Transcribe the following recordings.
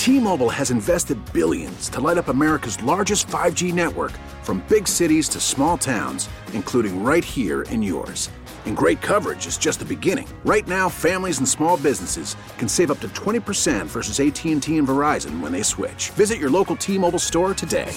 T-Mobile has invested billions to light up America's largest 5G network, from big cities to small towns, including right here in yours. And great coverage is just the beginning. Right now, families and small businesses can save up to 20% versus AT&T and Verizon when they switch. Visit your local T-Mobile store today.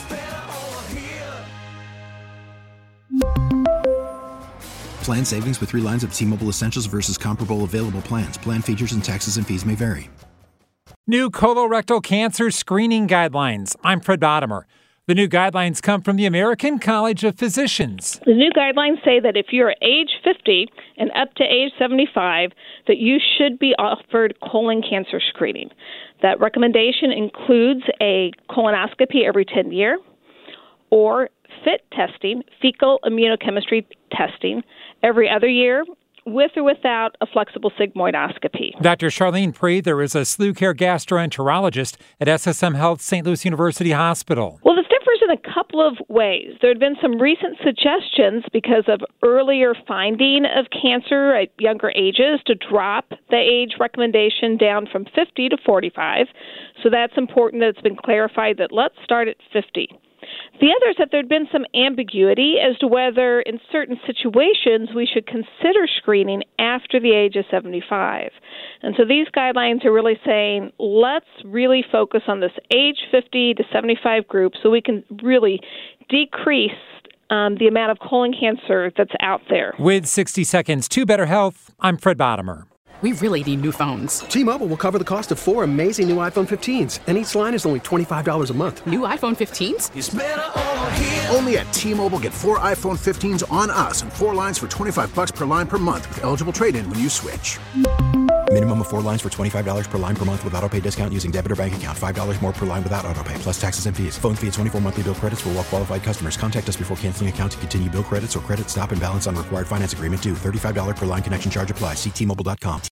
Plan savings with 3 lines of T-Mobile Essentials versus comparable available plans. Plan features and taxes and fees may vary. New colorectal cancer screening guidelines. I'm Fred Bottomer. The new guidelines come from the American College of Physicians. The new guidelines say that if you're age 50 and up to age 75, that you should be offered colon cancer screening. That recommendation includes a colonoscopy every 10 years, or FIT testing, fecal immunochemistry testing, every other year, with or without a flexible sigmoidoscopy. Dr. Charlene Prather is a SLU Care gastroenterologist at SSM Health St. Louis University Hospital. Well, this differs in a couple of ways. There had been some recent suggestions because of earlier finding of cancer at younger ages to drop the age recommendation down from 50 to 45. So that's important that it's been clarified that let's start at 50. The other is that there had been some ambiguity as to whether in certain situations we should consider screening after the age of 75. And so these guidelines are really saying, let's really focus on this age 50 to 75 group so we can really decrease the amount of colon cancer that's out there. With 60 seconds to better health, I'm Fred Bottomer. We really need new phones. T-Mobile will cover the cost of 4 amazing new iPhone 15s, and each line is only $25 a month. New iPhone 15s? It's better over here. Only at T-Mobile, get 4 iPhone 15s on us and 4 lines for $25 per line per month with eligible trade-in when you switch. Minimum of 4 lines for $25 per line per month with autopay discount using debit or bank account. $5 more per line without autopay, plus taxes and fees. Phone fee at 24 monthly bill credits for well-qualified customers. Contact us before canceling account to continue bill credits or credit stop and balance on required finance agreement due. $35 per line connection charge applies. See T-Mobile.com.